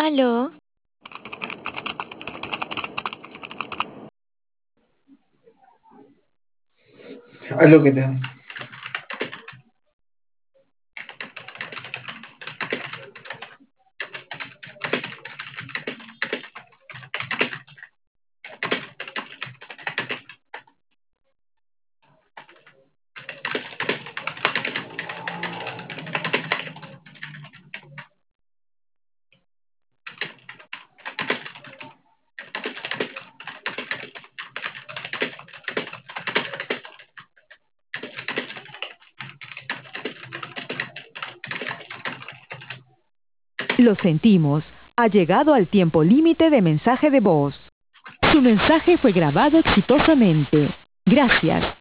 Aló, Aló, ¿qué tal? Lo sentimos, ha llegado al tiempo límite de mensaje de voz. Su mensaje fue grabado exitosamente. Gracias.